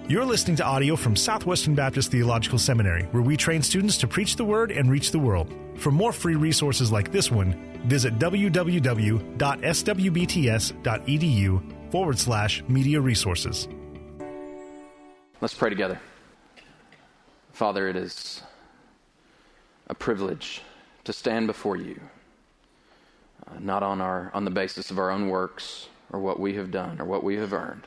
You're listening to audio from Southwestern Baptist Theological Seminary, where we train students to preach the Word and reach the world. For more free resources like this one, visit www.swbts.edu/media resources. Let's pray together. Father, it is a privilege to stand before you, not on the basis of our own works or what we have done or what we have earned,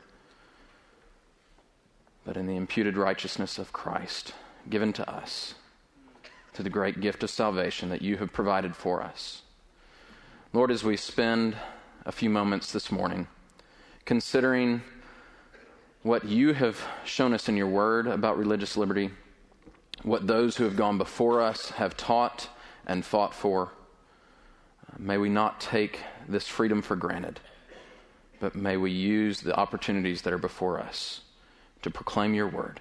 but in the imputed righteousness of Christ given to us, to the great gift of salvation that you have provided for us. Lord, as we spend a few moments this morning considering what you have shown us in your word about religious liberty, what those who have gone before us have taught and fought for, may we not take this freedom for granted, but may we use the opportunities that are before us to proclaim your word,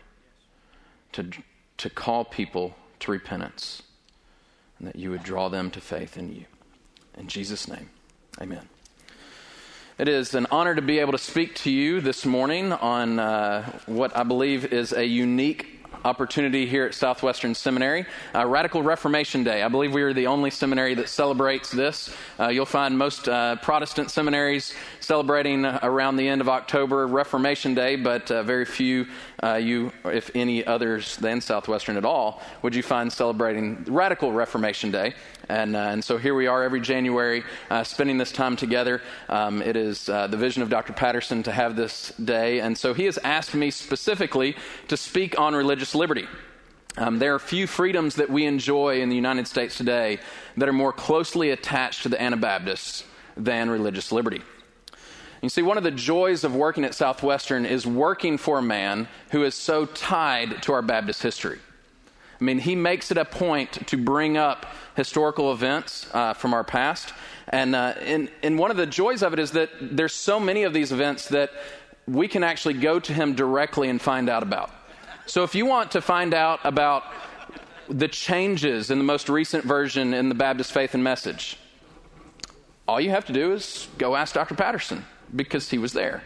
to call people to repentance, and that you would draw them to faith in you. In Jesus' name, amen. It is an honor to be able to speak to you this morning on what I believe is a unique opportunity here at Southwestern Seminary, Radical Reformation Day. I believe we are the only seminary that celebrates this. You'll find most Protestant seminaries celebrating around the end of October Reformation Day, but very few, if any others than Southwestern at all, would you find celebrating Radical Reformation Day. And so here we are every January spending this time together. It is the vision of Dr. Patterson to have this day. And so he has asked me specifically to speak on religious liberty. There are few freedoms that we enjoy in the United States today that are more closely attached to the Anabaptists than religious liberty. You see, one of the joys of working at Southwestern is working for a man who is so tied to our Baptist history. I mean, he makes it a point to bring up historical events from our past. And one of the joys of it is that there's so many of these events that we can actually go to him directly and find out about. So if you want to find out about the changes in the most recent version in the Baptist Faith and Message, all you have to do is go ask Dr. Patterson, because he was there.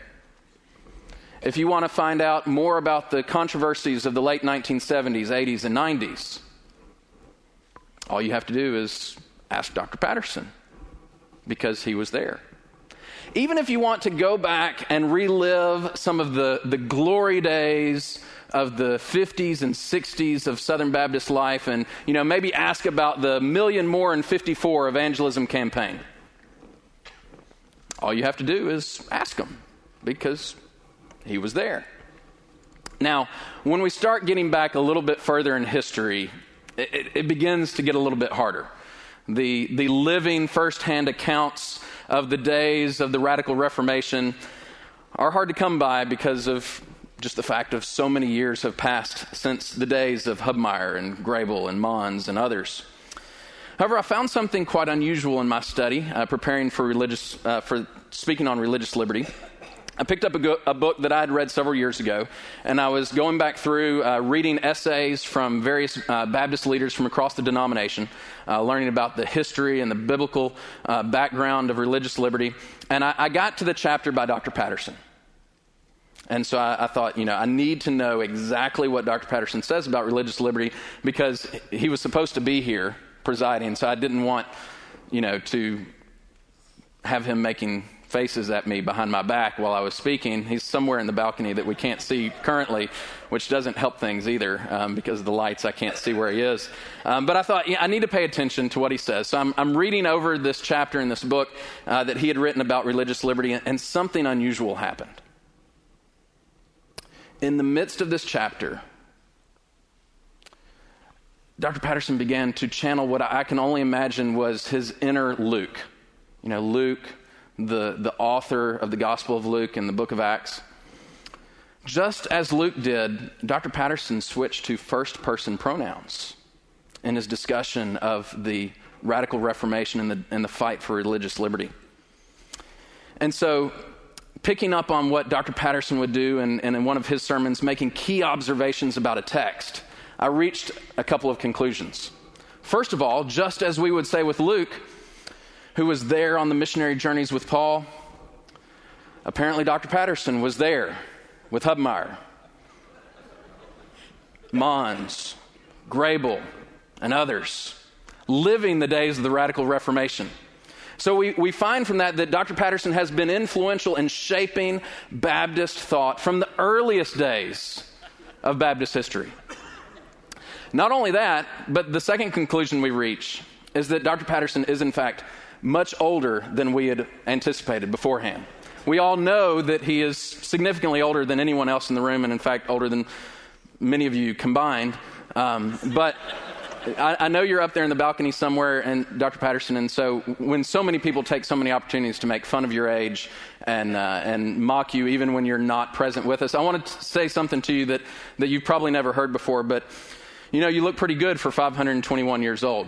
If you want to find out more about the controversies of the late 1970s, 80s, and 90s, all you have to do is ask Dr. Patterson, because he was there. Even if you want to go back and relive some of the glory days of the 50s and 60s of Southern Baptist life, and maybe ask about the Million More in 54 evangelism campaign, all you have to do is ask him, because he was there. Now, when we start getting back a little bit further in history, it begins to get a little bit harder. The living firsthand accounts of the days of the Radical Reformation are hard to come by because of just the fact of so many years have passed since the days of Hubmaier and Grable and Mons and others. However, I found something quite unusual in my study, preparing for speaking on religious liberty. I picked up a book that I had read several years ago, and I was going back through reading essays from various Baptist leaders from across the denomination, learning about the history and the biblical background of religious liberty. And I got to the chapter by Dr. Patterson. And so I thought, I need to know exactly what Dr. Patterson says about religious liberty, because he was supposed to be here presiding, so I didn't want, to have him making faces at me behind my back while I was speaking. He's somewhere in the balcony that we can't see currently, which doesn't help things either, because of the lights. I can't see where he is. But I thought, I need to pay attention to what he says. So I'm reading over this chapter in this book that he had written about religious liberty, and something unusual happened. In the midst of this chapter, Dr. Patterson began to channel what I can only imagine was his inner Luke. Luke, the author of the Gospel of Luke and the book of Acts. Just as Luke did, Dr. Patterson switched to first-person pronouns in his discussion of the Radical Reformation and the fight for religious liberty. And so, picking up on what Dr. Patterson would do and in one of his sermons, making key observations about a text, I reached a couple of conclusions. First of all, just as we would say with Luke, who was there on the missionary journeys with Paul, apparently Dr. Patterson was there with Hubmaier Mons, Grable, and others, living the days of the Radical Reformation. So we find from that Dr. Patterson has been influential in shaping Baptist thought from the earliest days of Baptist history. Not only that, but the second conclusion we reach is that Dr. Patterson is, in fact, much older than we had anticipated beforehand. We all know that he is significantly older than anyone else in the room, and in fact, older than many of you combined. But I know you're up there in the balcony somewhere, and Dr. Patterson, and so when so many people take so many opportunities to make fun of your age and mock you even when you're not present with us, I want to say something to you that you've probably never heard before, but you know, you look pretty good for 521 years old.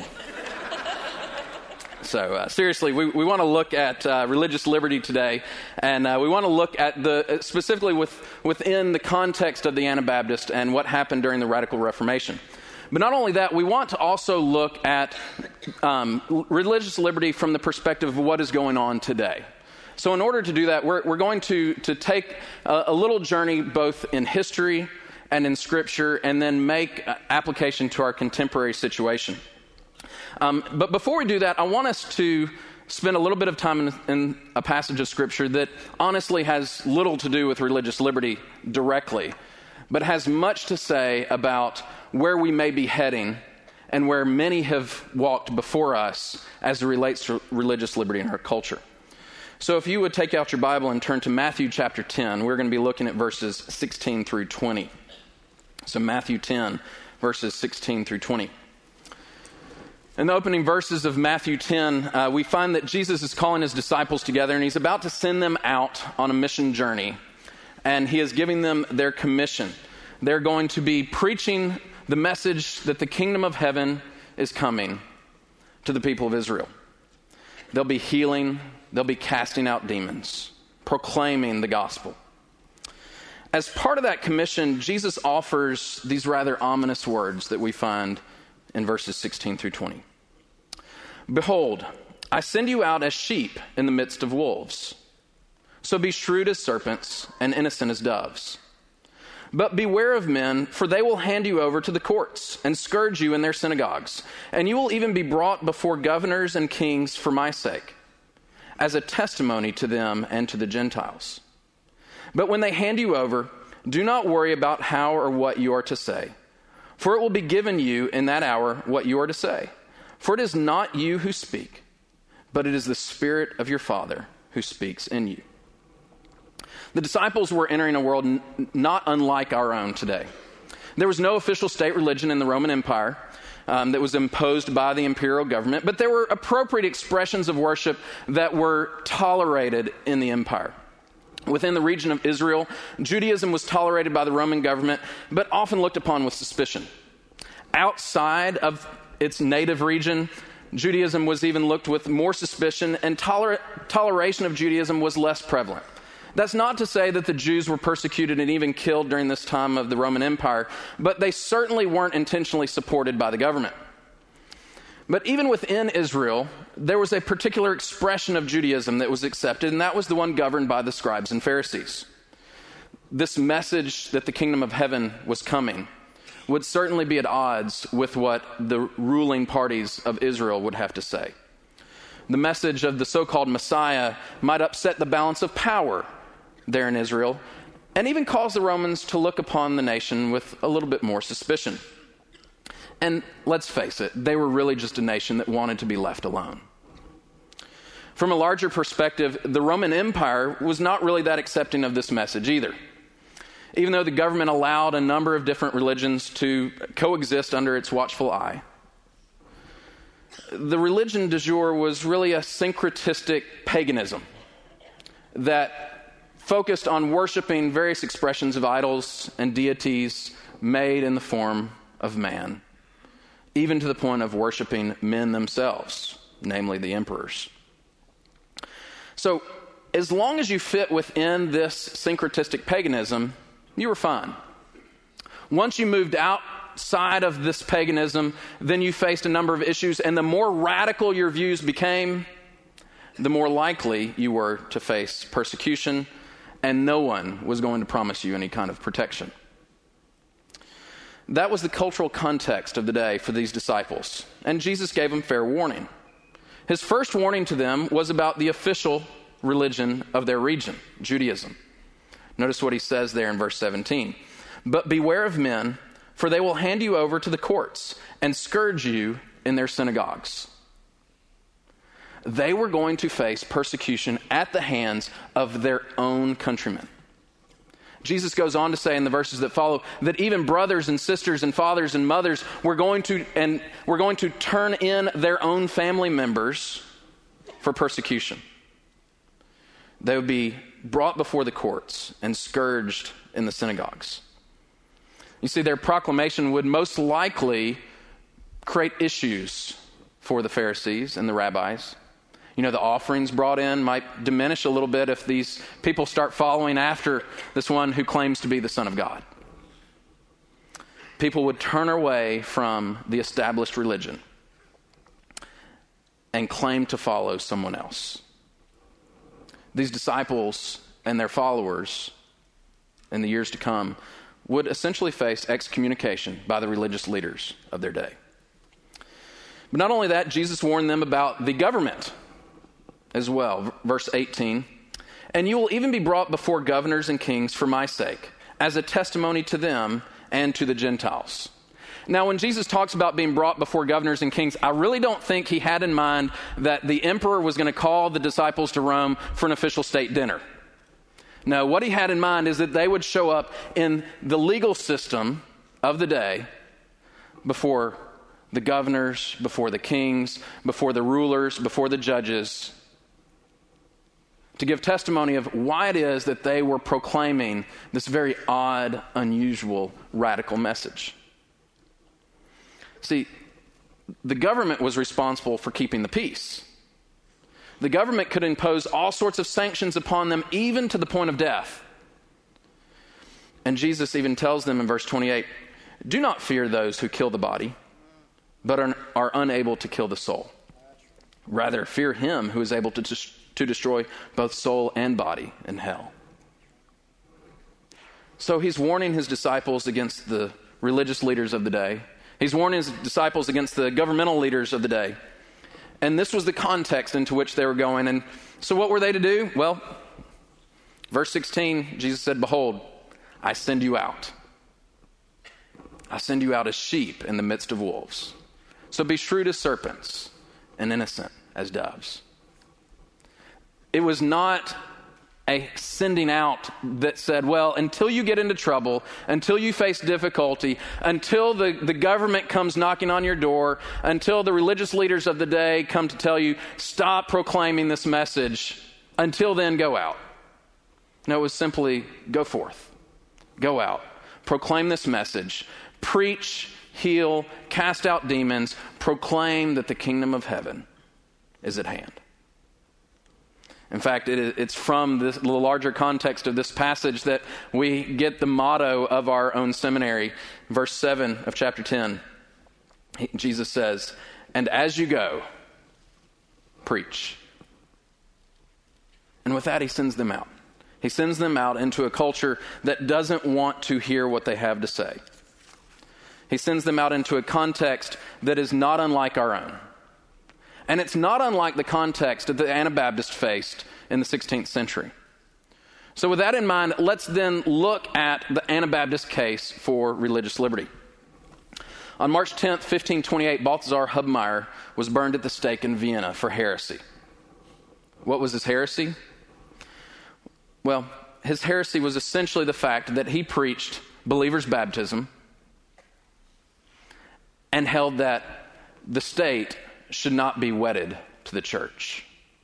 So seriously, we want to look at religious liberty today, and we want to look at specifically within the context of the Anabaptist and what happened during the Radical Reformation. But not only that, we want to also look at religious liberty from the perspective of what is going on today. So in order to do that, we're going to take a little journey both in history and in Scripture, and then make application to our contemporary situation. But before we do that, I want us to spend a little bit of time in a passage of Scripture that honestly has little to do with religious liberty directly, but has much to say about where we may be heading and where many have walked before us as it relates to religious liberty in our culture. So if you would take out your Bible and turn to Matthew chapter 10, we're going to be looking at verses 16 through 20. So Matthew 10, verses 16 through 20. In the opening verses of Matthew 10, we find that Jesus is calling his disciples together, and he's about to send them out on a mission journey, and he is giving them their commission. They're going to be preaching the message that the kingdom of heaven is coming to the people of Israel. They'll be healing, they'll be casting out demons, proclaiming the gospel. As part of that commission, Jesus offers these rather ominous words that we find in verses 16 through 20. Behold, I send you out as sheep in the midst of wolves. So be shrewd as serpents and innocent as doves. But beware of men, for they will hand you over to the courts and scourge you in their synagogues. And you will even be brought before governors and kings for my sake, as a testimony to them and to the Gentiles. But when they hand you over, do not worry about how or what you are to say, for it will be given you in that hour what you are to say. For it is not you who speak, but it is the Spirit of your Father who speaks in you. The disciples were entering a world not unlike our own today. There was no official state religion in the Roman Empire that was imposed by the imperial government, but there were appropriate expressions of worship that were tolerated in the empire. Within the region of Israel, Judaism was tolerated by the Roman government, but often looked upon with suspicion. Outside of its native region, Judaism was even looked with more suspicion, and toleration of Judaism was less prevalent. That's not to say that the Jews were persecuted and even killed during this time of the Roman Empire, but they certainly weren't intentionally supported by the government. But even within Israel, there was a particular expression of Judaism that was accepted, and that was the one governed by the scribes and Pharisees. This message that the kingdom of heaven was coming would certainly be at odds with what the ruling parties of Israel would have to say. The message of the so-called Messiah might upset the balance of power there in Israel, and even cause the Romans to look upon the nation with a little bit more suspicion. And let's face it, they were really just a nation that wanted to be left alone. From a larger perspective, the Roman Empire was not really that accepting of this message either. Even though the government allowed a number of different religions to coexist under its watchful eye, the religion du jour was really a syncretistic paganism that focused on worshiping various expressions of idols and deities made in the form of man, even to the point of worshiping men themselves, namely the emperors. So, as long as you fit within this syncretistic paganism, you were fine. Once you moved outside of this paganism, then you faced a number of issues, and the more radical your views became, the more likely you were to face persecution, and no one was going to promise you any kind of protection. That was the cultural context of the day for these disciples, and Jesus gave them fair warning. His first warning to them was about the official religion of their region, Judaism. Notice what he says there in verse 17. But beware of men, for they will hand you over to the courts and scourge you in their synagogues. They were going to face persecution at the hands of their own countrymen. Jesus goes on to say in the verses that follow that even brothers and sisters and fathers and mothers were going to turn in their own family members for persecution. They would be brought before the courts and scourged in the synagogues. You see, their proclamation would most likely create issues for the Pharisees and the rabbis. You know, the offerings brought in might diminish a little bit if these people start following after this one who claims to be the Son of God. People would turn away from the established religion and claim to follow someone else. These disciples and their followers in the years to come would essentially face excommunication by the religious leaders of their day. But not only that, Jesus warned them about the government as well. Verse 18, and you will even be brought before governors and kings for my sake, as a testimony to them and to the Gentiles. Now, when Jesus talks about being brought before governors and kings, I really don't think he had in mind that the emperor was going to call the disciples to Rome for an official state dinner. No, what he had in mind is that they would show up in the legal system of the day before the governors, before the kings, before the rulers, before the judges, to give testimony of why it is that they were proclaiming this very odd, unusual, radical message. See, the government was responsible for keeping the peace. The government could impose all sorts of sanctions upon them, even to the point of death. And Jesus even tells them in verse 28, do not fear those who kill the body, but are unable to kill the soul. Rather, fear him who is able to destroy both soul and body in hell. So he's warning his disciples against the religious leaders of the day. He's warning his disciples against the governmental leaders of the day. And this was the context into which they were going. And so what were they to do? Well, verse 16, Jesus said, behold, I send you out. I send you out as sheep in the midst of wolves. So be shrewd as serpents and innocent as doves. It was not a sending out that said, well, until you get into trouble, until you face difficulty, until the government comes knocking on your door, until the religious leaders of the day come to tell you, stop proclaiming this message, until then go out. No, it was simply go forth, go out, proclaim this message, preach, heal, cast out demons, proclaim that the kingdom of heaven is at hand. In fact, it's from the larger context of this passage that we get the motto of our own seminary. Verse 7 of chapter 10, Jesus says, and as you go, preach. And with that, he sends them out. He sends them out into a culture that doesn't want to hear what they have to say. He sends them out into a context that is not unlike our own. And it's not unlike the context that the Anabaptists faced in the 16th century. So with that in mind, let's then look at the Anabaptist case for religious liberty. On March 10th, 1528, Balthasar Hubmaier was burned at the stake in Vienna for heresy. What was his heresy? Well, his heresy was essentially the fact that he preached believers' baptism and held that the state should not be wedded to the church.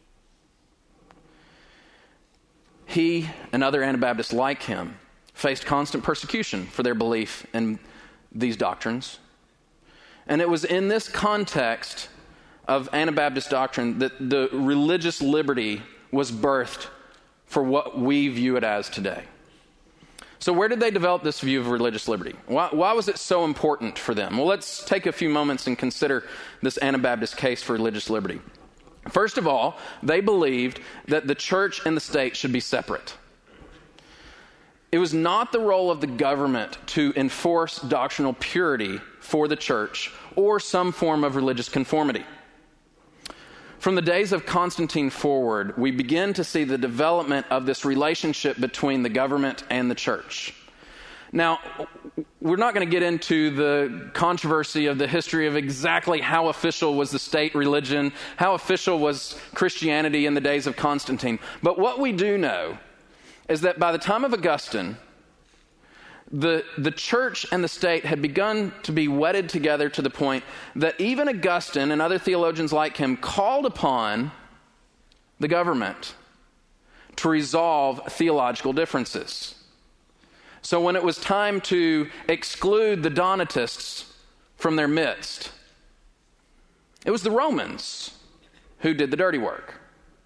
He and other Anabaptists like him faced constant persecution for their belief in these doctrines. And it was in this context of Anabaptist doctrine that the religious liberty was birthed for what we view it as today. So where did they develop this view of religious liberty? Why was it so important for them? Well, let's take a few moments and consider this Anabaptist case for religious liberty. First of all, they believed that the church and the state should be separate. It was not the role of the government to enforce doctrinal purity for the church or some form of religious conformity. From the days of Constantine forward, we begin to see the development of this relationship between the government and the church. Now, we're not going to get into the controversy of the history of exactly how official was the state religion, how official was Christianity in the days of Constantine. But what we do know is that by the time of Augustine, the church and the state had begun to be wedded together to the point that even Augustine and other theologians like him called upon the government to resolve theological differences. So when it was time to exclude the Donatists from their midst, it was the Romans who did the dirty work.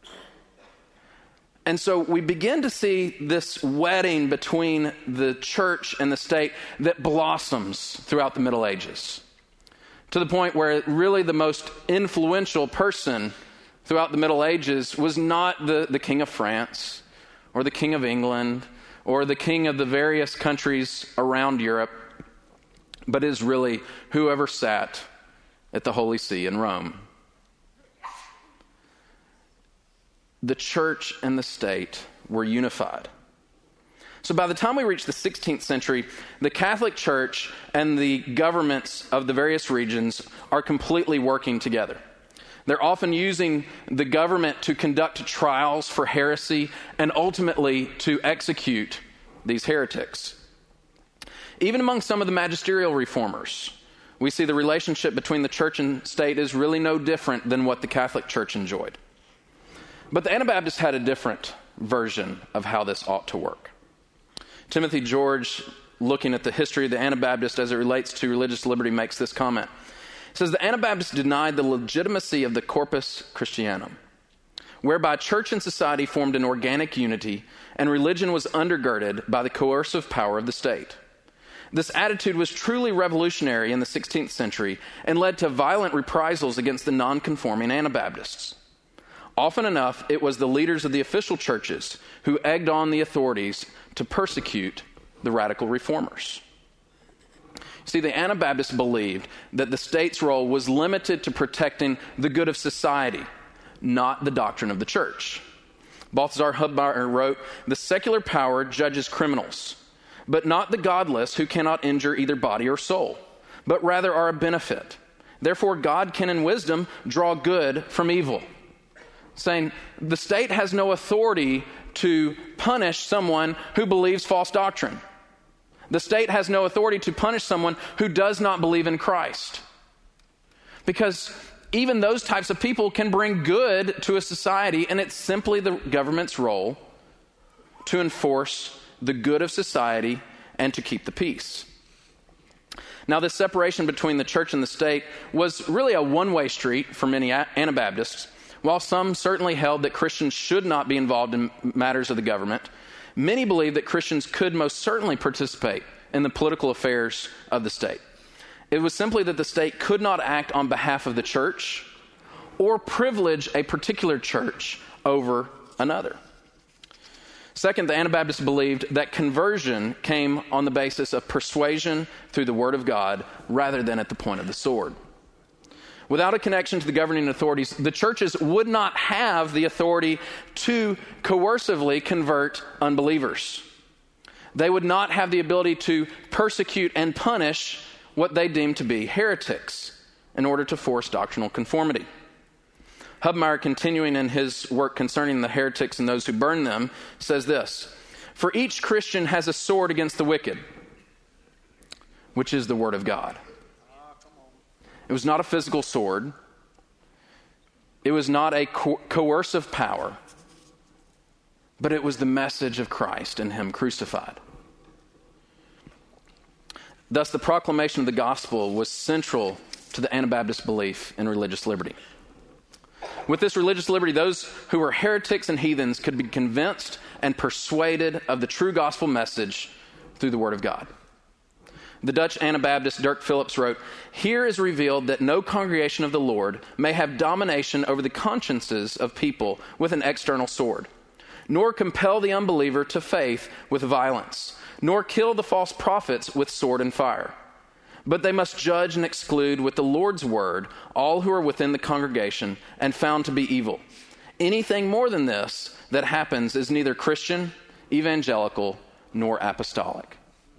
And so we begin to see this wedding between the church and the state that blossoms throughout the Middle Ages, to the point where really the most influential person throughout the Middle Ages was not the King of France or the King of England or the king of the various countries around Europe, but is really whoever sat at the Holy See in Rome. The church and the state were unified. So by the time we reach the 16th century, the Catholic Church and the governments of the various regions are completely working together. They're often using the government to conduct trials for heresy and ultimately to execute these heretics. Even among some of the magisterial reformers, we see the relationship between the church and state is really no different than what the Catholic Church enjoyed. But the Anabaptists had a different version of how this ought to work. Timothy George, looking at the history of the Anabaptists as it relates to religious liberty, makes this comment. He says, the Anabaptists denied the legitimacy of the Corpus Christianum, whereby church and society formed an organic unity and religion was undergirded by the coercive power of the state. This attitude was truly revolutionary in the 16th century and led to violent reprisals against the non-conforming Anabaptists. Often enough, it was the leaders of the official churches who egged on the authorities to persecute the radical reformers. See, the Anabaptists believed that the state's role was limited to protecting the good of society, not the doctrine of the church. Balthasar Hubmaier wrote, "The secular power judges criminals, but not the godless who cannot injure either body or soul, but rather are a benefit. Therefore God can in wisdom draw good from evil." Saying the state has no authority to punish someone who believes false doctrine. The state has no authority to punish someone who does not believe in Christ. Because even those types of people can bring good to a society, and it's simply the government's role to enforce the good of society and to keep the peace. Now, this separation between the church and the state was really a one-way street for many Anabaptists. While some certainly held that Christians should not be involved in matters of the government, many believed that Christians could most certainly participate in the political affairs of the state. It was simply that the state could not act on behalf of the church or privilege a particular church over another. Second, the Anabaptists believed that conversion came on the basis of persuasion through the Word of God rather than at the point of the sword. Without a connection to the governing authorities, the churches would not have the authority to coercively convert unbelievers. They would not have the ability to persecute and punish what they deemed to be heretics in order to force doctrinal conformity. Hubmaier, continuing in his work concerning the heretics and those who burn them, says this, "For each Christian has a sword against the wicked, which is the Word of God." It was not a physical sword. It was not a coercive power, but it was the message of Christ and Him crucified. Thus, the proclamation of the gospel was central to the Anabaptist belief in religious liberty. With this religious liberty, those who were heretics and heathens could be convinced and persuaded of the true gospel message through the Word of God. The Dutch Anabaptist Dirk Phillips wrote, "Here is revealed that no congregation of the Lord may have domination over the consciences of people with an external sword, nor compel the unbeliever to faith with violence, nor kill the false prophets with sword and fire. But they must judge and exclude with the Lord's word all who are within the congregation and found to be evil. Anything more than this that happens is neither Christian, evangelical, nor apostolic.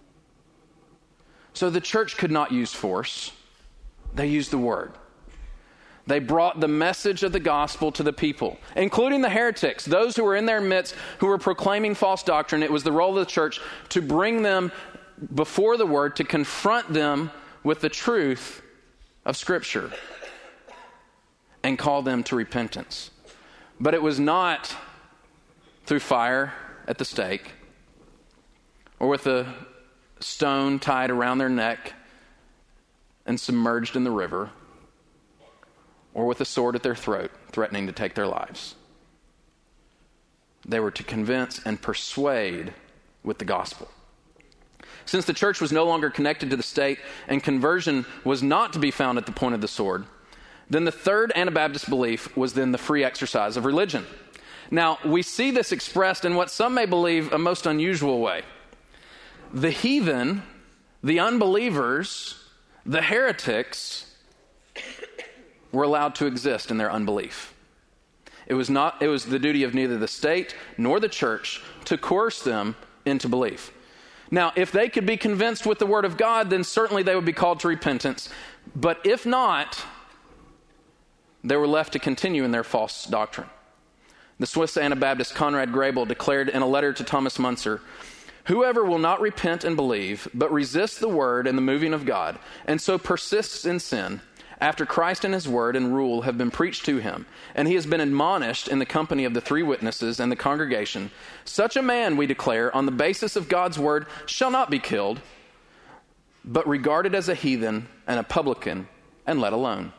So the church could not use force. They used the word. They brought the message of the gospel to the people, including the heretics, those who were in their midst, who were proclaiming false doctrine. It was the role of the church to bring them before the word, to confront them with the truth of Scripture and call them to repentance. But it was not through fire at the stake or with a stone tied around their neck and submerged in the river, or with a sword at their throat threatening to take their lives. They were to convince and persuade with the gospel. Since the church was no longer connected to the state and conversion was not to be found at the point of the sword, then the third Anabaptist belief was then the free exercise of religion. Now, we see this expressed in what some may believe a most unusual way. The heathen, the unbelievers, the heretics were allowed to exist in their unbelief. It was the duty of neither the state nor the church to coerce them into belief. Now, if they could be convinced with the word of God, then certainly they would be called to repentance. But if not, they were left to continue in their false doctrine. The Swiss Anabaptist Conrad Grebel declared in a letter to Thomas Munzer, "Whoever will not repent and believe, but resists the word and the moving of God, and so persists in sin, after Christ and his word and rule have been preached to him, and he has been admonished in the company of the three witnesses and the congregation, such a man, we declare, on the basis of God's word, shall not be killed, but regarded as a heathen and a publican and let alone."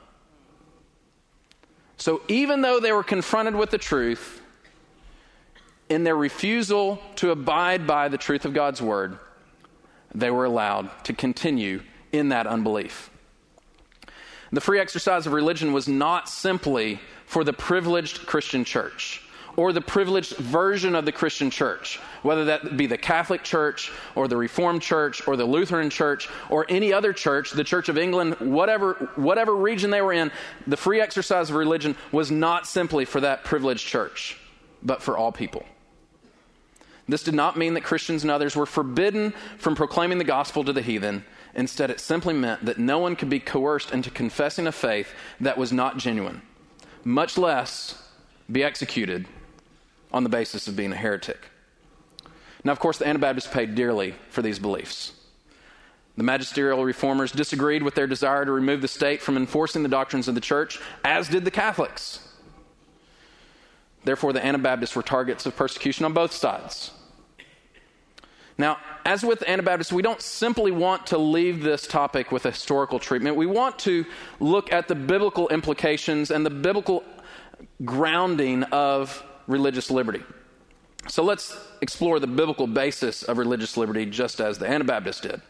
So even though they were confronted with the truth, in their refusal to abide by the truth of God's word, they were allowed to continue in that unbelief. The free exercise of religion was not simply for the privileged Christian church or the privileged version of the Christian church, whether that be the Catholic Church or the Reformed Church or the Lutheran Church or any other church, the Church of England, whatever region they were in. The free exercise of religion was not simply for that privileged church, but for all people. This did not mean that Christians and others were forbidden from proclaiming the gospel to the heathen. Instead, it simply meant that no one could be coerced into confessing a faith that was not genuine, much less be executed on the basis of being a heretic. Now, of course, the Anabaptists paid dearly for these beliefs. The magisterial reformers disagreed with their desire to remove the state from enforcing the doctrines of the church, as did the Catholics. Therefore, the Anabaptists were targets of persecution on both sides. Now, as with Anabaptists, we don't simply want to leave this topic with a historical treatment. We want to look at the biblical implications and the biblical grounding of religious liberty. So let's explore the biblical basis of religious liberty just as the Anabaptists did.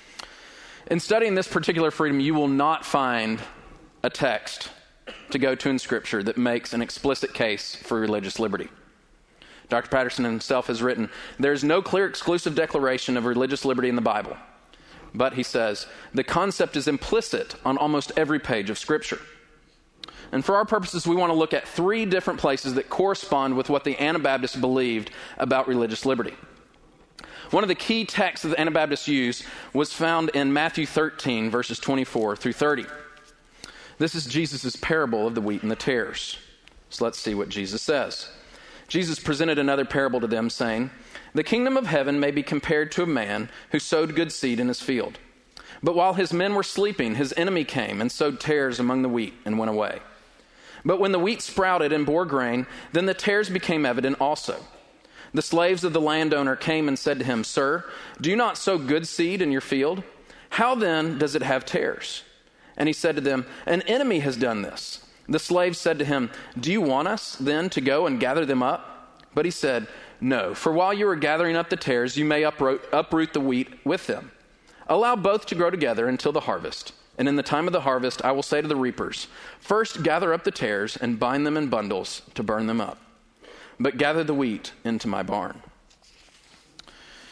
In studying this particular freedom, you will not find a text to go to in Scripture that makes an explicit case for religious liberty. Dr. Patterson himself has written, "There's no clear exclusive declaration of religious liberty in the Bible." But he says, "The concept is implicit on almost every page of Scripture." And for our purposes, we want to look at three different places that correspond with what the Anabaptists believed about religious liberty. One of the key texts that the Anabaptists used was found in Matthew 13, verses 24 through 30. This is Jesus' parable of the wheat and the tares. So let's see what Jesus says. Jesus presented another parable to them, saying, "The kingdom of heaven may be compared to a man who sowed good seed in his field. But while his men were sleeping, his enemy came and sowed tares among the wheat and went away. But when the wheat sprouted and bore grain, then the tares became evident also. The slaves of the landowner came and said to him, 'Sir, do you not sow good seed in your field? How then does it have tares?' And he said to them, 'An enemy has done this.' The slaves said to him, 'Do you want us then to go and gather them up?' But he said, 'No, for while you are gathering up the tares, you may uproot the wheat with them. Allow both to grow together until the harvest. And in the time of the harvest, I will say to the reapers, first gather up the tares and bind them in bundles to burn them up. But gather the wheat into my barn.'"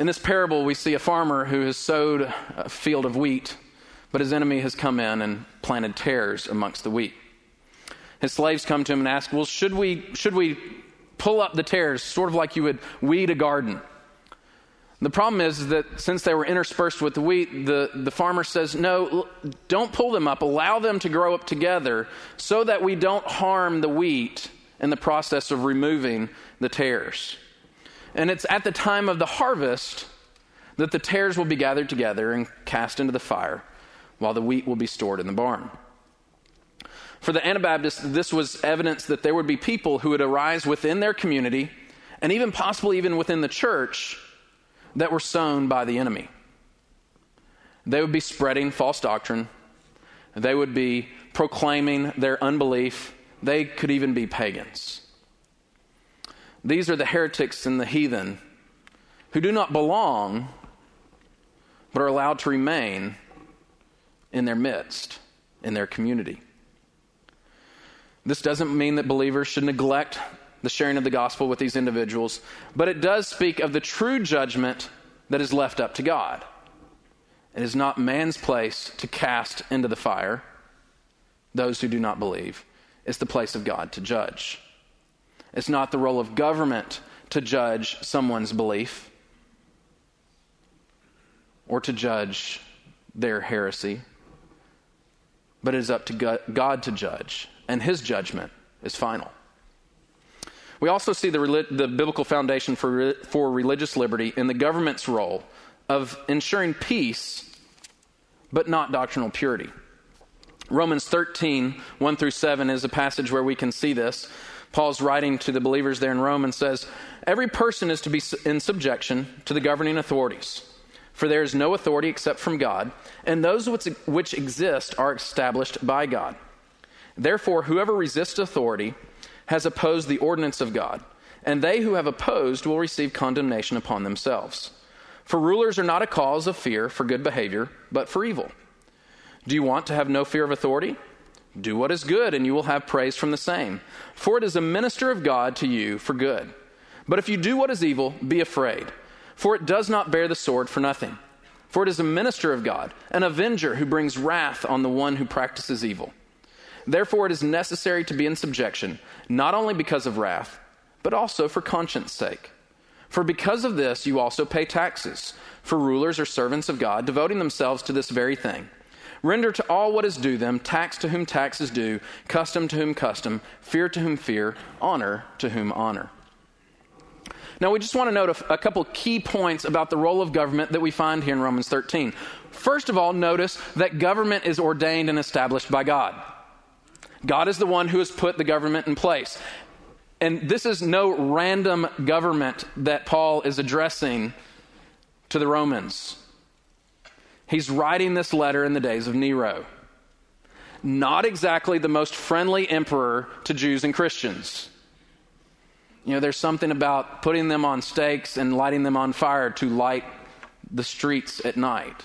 In this parable, we see a farmer who has sowed a field of wheat, but his enemy has come in and planted tares amongst the wheat. His slaves come to him and ask, well, should we pull up the tares, sort of like you would weed a garden? The problem is that since they were interspersed with the wheat, the farmer says, no, don't pull them up. Allow them to grow up together so that we don't harm the wheat in the process of removing the tares. And it's at the time of the harvest that the tares will be gathered together and cast into the fire, while the wheat will be stored in the barn. For the Anabaptists, this was evidence that there would be people who would arise within their community, and even possibly even within the church, that were sown by the enemy. They would be spreading false doctrine. They would be proclaiming their unbelief. They could even be pagans. These are the heretics and the heathen who do not belong, but are allowed to remain in their midst, in their community. This doesn't mean that believers should neglect the sharing of the gospel with these individuals, but it does speak of the true judgment that is left up to God. It is not man's place to cast into the fire those who do not believe. It's the place of God to judge. It's not the role of government to judge someone's belief or to judge their heresy, but it is up to God to judge, and his judgment is final. We also see the biblical foundation for religious liberty in the government's role of ensuring peace, but not doctrinal purity. Romans 13, 1 through 7 is a passage where we can see this. Paul's writing to the believers there in Rome and says, every person is to be in subjection to the governing authorities, for there is no authority except from God, and those which exist are established by God. Therefore, whoever resists authority has opposed the ordinance of God, and they who have opposed will receive condemnation upon themselves. For rulers are not a cause of fear for good behavior, but for evil. Do you want to have no fear of authority? Do what is good, and you will have praise from the same. For it is a minister of God to you for good. But if you do what is evil, be afraid, for it does not bear the sword for nothing. For it is a minister of God, an avenger who brings wrath on the one who practices evil. Therefore it is necessary to be in subjection, not only because of wrath, but also for conscience sake. For because of this you also pay taxes, for rulers are servants of God, devoting themselves to this very thing. Render to all what is due them, tax to whom tax is due, custom to whom custom, fear to whom fear, honor to whom honor. Now we just want to note a couple key points about the role of government that we find here in Romans 13. First of all, notice that government is ordained and established by God. God is the one who has put the government in place. And this is no random government that Paul is addressing to the Romans. He's writing this letter in the days of Nero. Not exactly the most friendly emperor to Jews and Christians. You know, there's something about putting them on stakes and lighting them on fire to light the streets at night.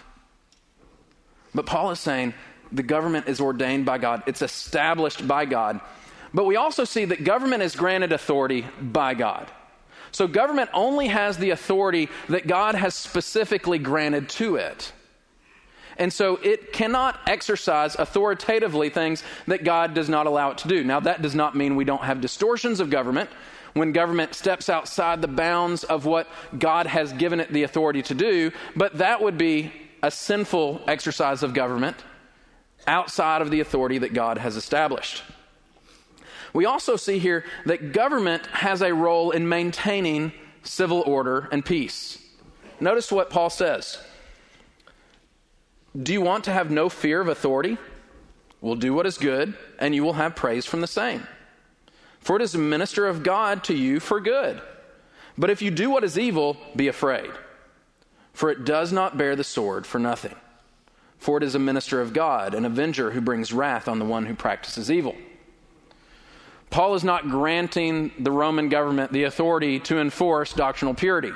But Paul is saying the government is ordained by God. It's established by God. But we also see that government is granted authority by God. So government only has the authority that God has specifically granted to it. And so it cannot exercise authoritatively things that God does not allow it to do. Now, that does not mean we don't have distortions of government. When government steps outside the bounds of what God has given it the authority to do, but that would be a sinful exercise of government outside of the authority that God has established. We also see here that government has a role in maintaining civil order and peace. Notice what Paul says. Do you want to have no fear of authority? Well, do what is good, and you will have praise from the same. For it is a minister of God to you for good. But if you do what is evil, be afraid. For it does not bear the sword for nothing. For it is a minister of God, an avenger who brings wrath on the one who practices evil. Paul is not granting the Roman government the authority to enforce doctrinal purity.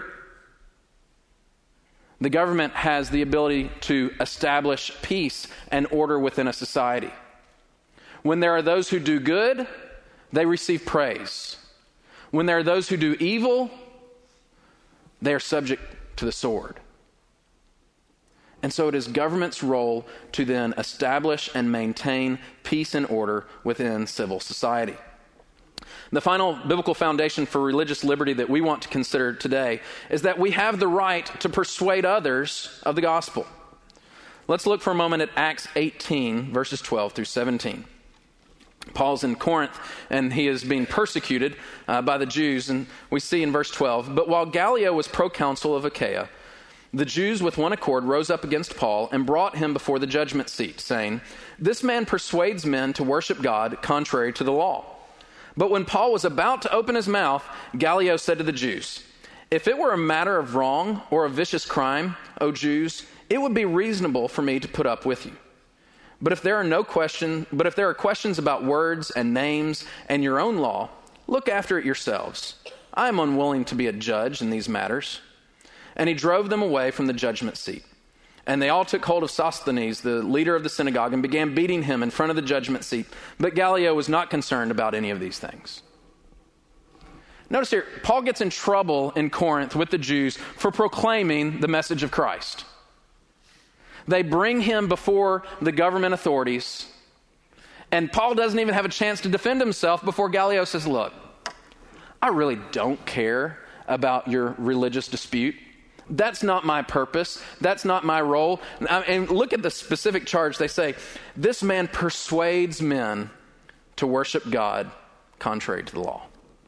The government has the ability to establish peace and order within a society. When there are those who do good, they receive praise. When there are those who do evil, they are subject to the sword. And so it is government's role to then establish and maintain peace and order within civil society. The final biblical foundation for religious liberty that we want to consider today is that we have the right to persuade others of the gospel. Let's look for a moment at Acts 18, verses 12 through 17. Paul's in Corinth, and he is being persecuted by the Jews, and we see in verse 12, "But while Gallio was proconsul of Achaia, the Jews with one accord rose up against Paul and brought him before the judgment seat, saying, 'This man persuades men to worship God contrary to the law.' But when Paul was about to open his mouth, Gallio said to the Jews, 'If it were a matter of wrong or a vicious crime, O Jews, it would be reasonable for me to put up with you. But if there are questions about words and names and your own law, look after it yourselves. I am unwilling to be a judge in these matters.' And he drove them away from the judgment seat. And they all took hold of Sosthenes, the leader of the synagogue, and began beating him in front of the judgment seat. But Gallio was not concerned about any of these things." Notice here, Paul gets in trouble in Corinth with the Jews for proclaiming the message of Christ. They bring him before the government authorities, and Paul doesn't even have a chance to defend himself before Gallio says, "Look, I really don't care about your religious dispute. That's not my purpose. That's not my role." And look at the specific charge. They say, "This man persuades men to worship God contrary to the law."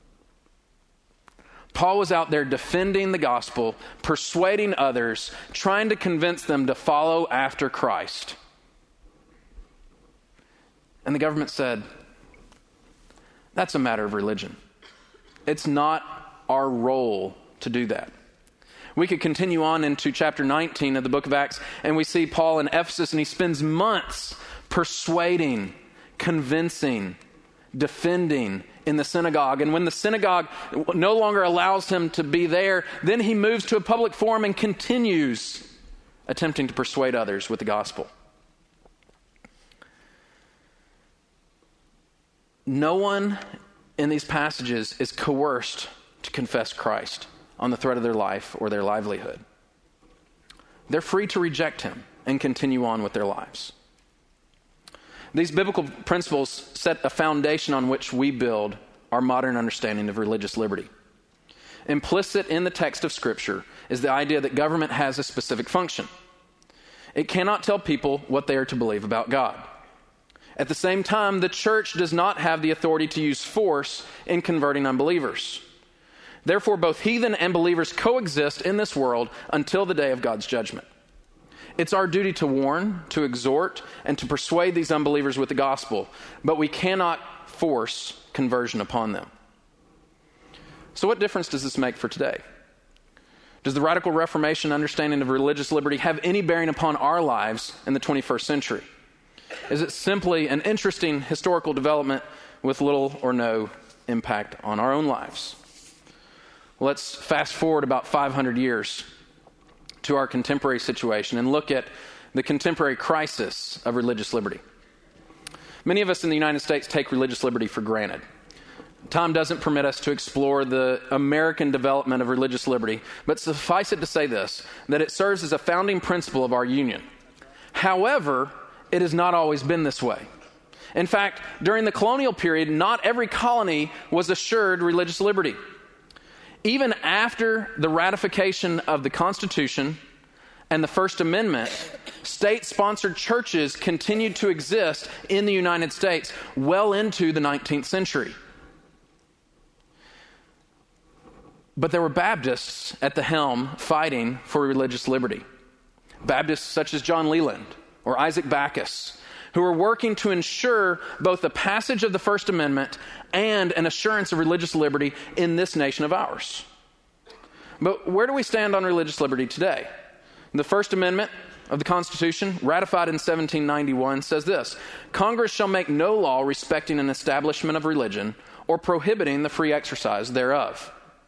Paul was out there defending the gospel, persuading others, trying to convince them to follow after Christ. And the government said, "That's a matter of religion. It's not our role to do that." We could continue on into chapter 19 of the book of Acts, and we see Paul in Ephesus, and he spends months persuading, convincing, defending in the synagogue. And when the synagogue no longer allows him to be there, then he moves to a public forum and continues attempting to persuade others with the gospel. No one in these passages is coerced to confess Christ on the threat of their life or their livelihood. They're free to reject him and continue on with their lives. These biblical principles set a foundation on which we build our modern understanding of religious liberty. Implicit in the text of Scripture is the idea that government has a specific function. It cannot tell people what they are to believe about God. At the same time, the church does not have the authority to use force in converting unbelievers. Therefore, both heathen and believers coexist in this world until the day of God's judgment. It's our duty to warn, to exhort, and to persuade these unbelievers with the gospel, but we cannot force conversion upon them. So what difference does this make for today? Does the radical Reformation understanding of religious liberty have any bearing upon our lives in the 21st century? Is it simply an interesting historical development with little or no impact on our own lives? Let's fast forward about 500 years to our contemporary situation and look at the contemporary crisis of religious liberty. Many of us in the United States take religious liberty for granted. Time doesn't permit us to explore the American development of religious liberty, but suffice it to say this, that it serves as a founding principle of our union. However, it has not always been this way. In fact, during the colonial period, not every colony was assured religious liberty. Even after the ratification of the Constitution and the First Amendment, state-sponsored churches continued to exist in the United States well into the 19th century. But there were Baptists at the helm fighting for religious liberty. Baptists such as John Leland or Isaac Backus, who were working to ensure both the passage of the First Amendment and an assurance of religious liberty in this nation of ours. But where do we stand on religious liberty today? The First Amendment of the Constitution, ratified in 1791, says this: "Congress shall make no law respecting an establishment of religion or prohibiting the free exercise thereof."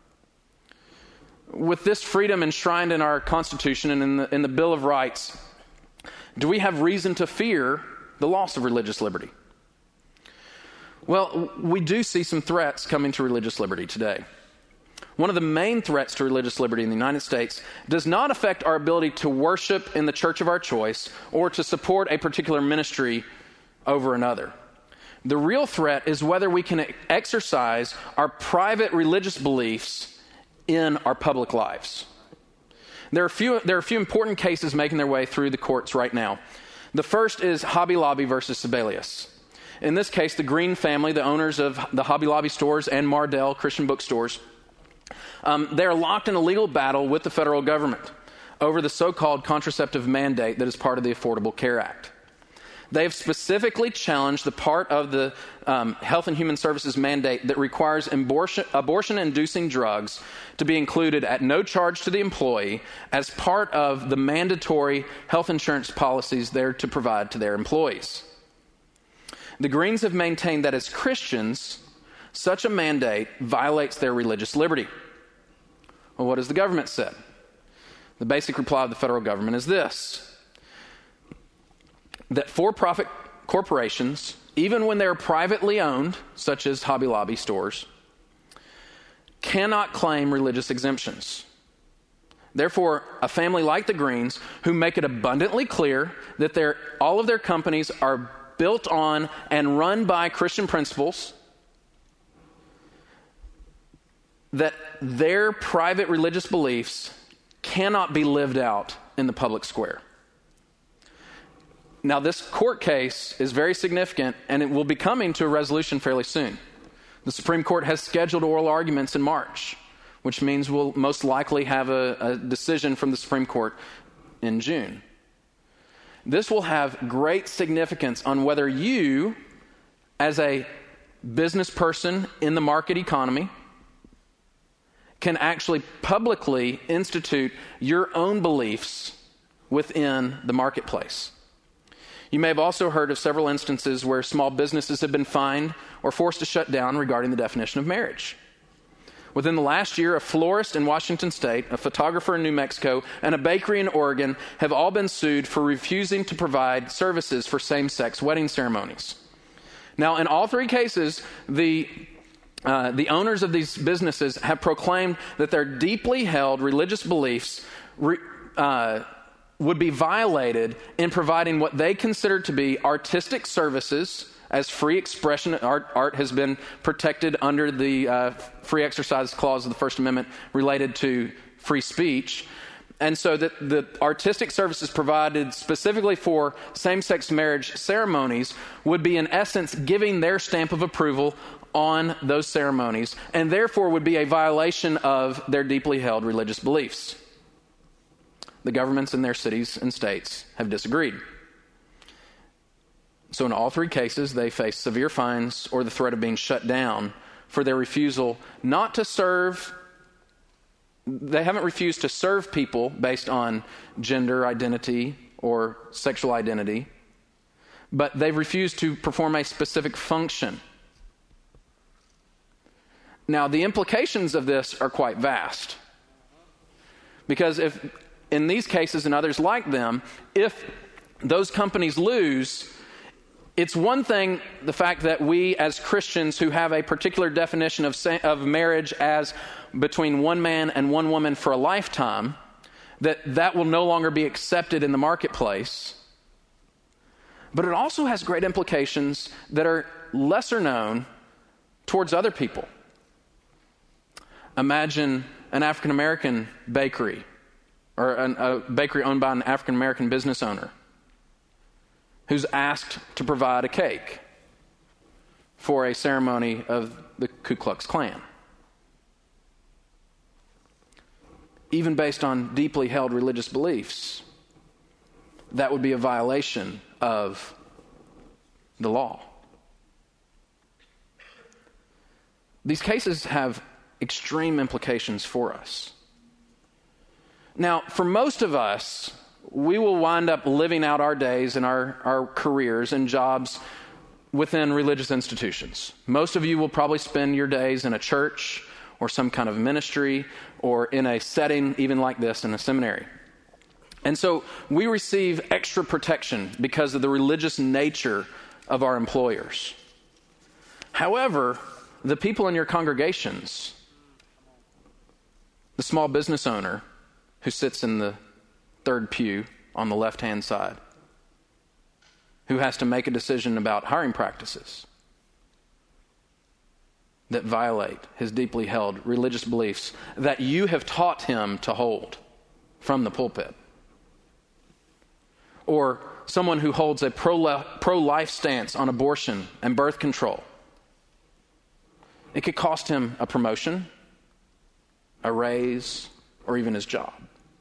With this freedom enshrined in our Constitution and in the Bill of Rights, do we have reason to fear the loss of religious liberty? Well, we do see some threats coming to religious liberty today. one of the main threats to religious liberty in the United States, does not affect our ability to worship in the church of our choice or to support a particular ministry over another. The real threat is whether we can exercise our private religious beliefs in our public lives. There are a few important cases making their way through the courts right now. The first is Hobby Lobby versus Sebelius. In this case, the Green family, the owners of the Hobby Lobby stores and Mardel Christian bookstores, they're locked in a legal battle with the federal government over the so-called contraceptive mandate that is part of the Affordable Care Act. They have specifically challenged the part of the Health and Human Services mandate that requires abortion-inducing drugs to be included at no charge to the employee as part of the mandatory health insurance policies they're to provide to their employees. The Greens have maintained that as Christians, such a mandate violates their religious liberty. Well, what has the government said? The basic reply of the federal government is this: that for-profit corporations, even when they're privately owned, such as Hobby Lobby stores, cannot claim religious exemptions. Therefore, a family like the Greens, who make it abundantly clear that all of their companies are built on and run by Christian principles, that their private religious beliefs cannot be lived out in the public square. Now, this court case is very significant, and it will be coming to a resolution fairly soon. The Supreme Court has scheduled oral arguments in March, which means we'll most likely have a decision from the Supreme Court in June. This will have great significance on whether you, as a business person in the market economy, can actually publicly institute your own beliefs within the marketplace. You may have also heard of several instances where small businesses have been fined or forced to shut down regarding the definition of marriage. Within the last year, a florist in Washington State, a photographer in New Mexico, and a bakery in Oregon have all been sued for refusing to provide services for same-sex wedding ceremonies. Now, in all three cases, the owners of these businesses have proclaimed that their deeply held religious beliefs would be violated in providing what they consider to be artistic services as free expression. Art has been protected under the Free Exercise Clause of the First Amendment related to free speech. And so that the artistic services provided specifically for same-sex marriage ceremonies would be in essence giving their stamp of approval on those ceremonies, and therefore would be a violation of their deeply held religious beliefs. The governments in their cities and states have disagreed. So in all three cases, they face severe fines or the threat of being shut down for their refusal not to serve. They haven't refused to serve people based on gender identity or sexual identity, but they've refused to perform a specific function. Now, the implications of this are quite vast. Because if, in these cases and others like them, if those companies lose, it's one thing, the fact that we as Christians who have a particular definition of marriage as between one man and one woman for a lifetime, that will no longer be accepted in the marketplace. But it also has great implications that are lesser known towards other people. Imagine an African American bakery, or a bakery owned by an African American business owner who's asked to provide a cake for a ceremony of the Ku Klux Klan. Even based on deeply held religious beliefs, that would be a violation of the law. These cases have extreme implications for us. Now, for most of us, we will wind up living out our days and our careers and jobs within religious institutions. Most of you will probably spend your days in a church or some kind of ministry or in a setting even like this in a seminary. And so we receive extra protection because of the religious nature of our employers. However, the people in your congregations the small business owner who sits in the third pew on the left-hand side, who has to make a decision about hiring practices that violate his deeply held religious beliefs that you have taught him to hold from the pulpit. Or someone who holds a pro-life stance on abortion and birth control. It could cost him a promotion, a raise, or even his job.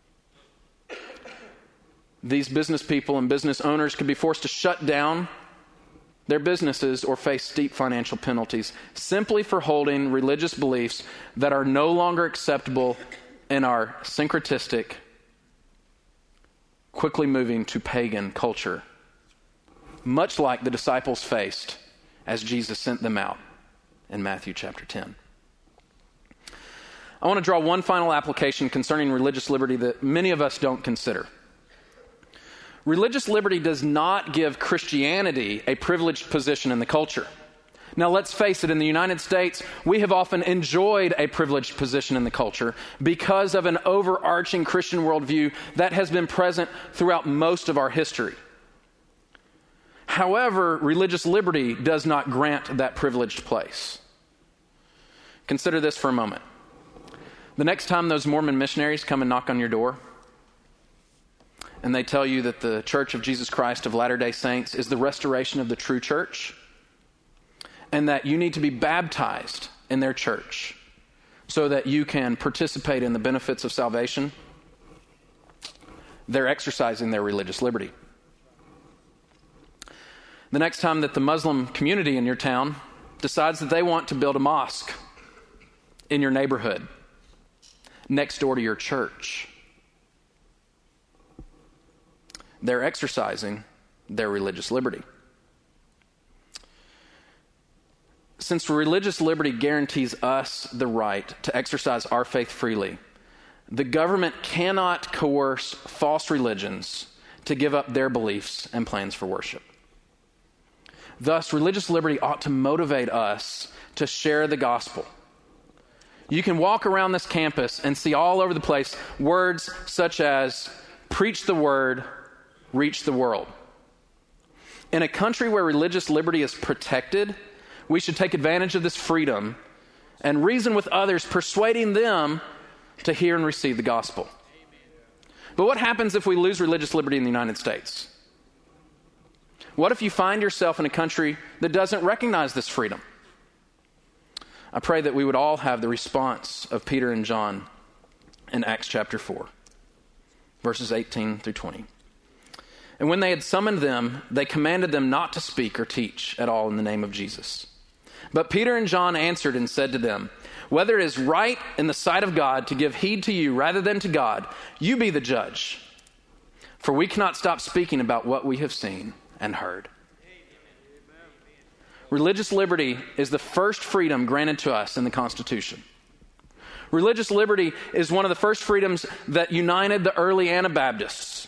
These business people and business owners could be forced to shut down their businesses or face steep financial penalties simply for holding religious beliefs that are no longer acceptable in our syncretistic, quickly moving to pagan culture, much like the disciples faced as Jesus sent them out in Matthew chapter 10. I want to draw one final application concerning religious liberty that many of us don't consider. Religious liberty does not give Christianity a privileged position in the culture. Now, let's face it, in the United States, we have often enjoyed a privileged position in the culture because of an overarching Christian worldview that has been present throughout most of our history. However, religious liberty does not grant that privileged place. Consider this for a moment. The next time those Mormon missionaries come and knock on your door, and they tell you that the Church of Jesus Christ of Latter-day Saints is the restoration of the true church, and that you need to be baptized in their church so that you can participate in the benefits of salvation, they're exercising their religious liberty. The next time that the Muslim community in your town decides that they want to build a mosque in your neighborhood, next door to your church, they're exercising their religious liberty. Since religious liberty guarantees us the right to exercise our faith freely, the government cannot coerce false religions to give up their beliefs and plans for worship. Thus, religious liberty ought to motivate us to share the gospel. You can walk around this campus and see all over the place words such as preach the word, reach the world. In a country where religious liberty is protected, we should take advantage of this freedom and reason with others, persuading them to hear and receive the gospel. But what happens if we lose religious liberty in the United States? What if you find yourself in a country that doesn't recognize this freedom? I pray that we would all have the response of Peter and John in Acts chapter 4, verses 18 through 20. And when they had summoned them, they commanded them not to speak or teach at all in the name of Jesus. But Peter and John answered and said to them, "Whether it is right in the sight of God to give heed to you rather than to God, you be the judge. For we cannot stop speaking about what we have seen and heard." Religious liberty is the first freedom granted to us in the Constitution. Religious liberty is one of the first freedoms that united the early Anabaptists.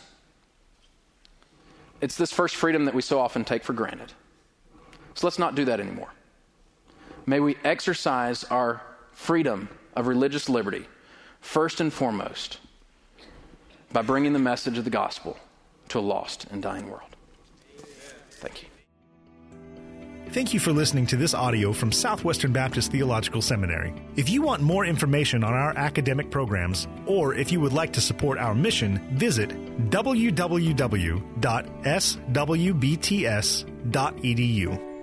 It's this first freedom that we so often take for granted. So let's not do that anymore. May we exercise our freedom of religious liberty first and foremost by bringing the message of the gospel to a lost and dying world. Thank you. Thank you for listening to this audio from Southwestern Baptist Theological Seminary. If you want more information on our academic programs, or if you would like to support our mission, visit www.swbts.edu.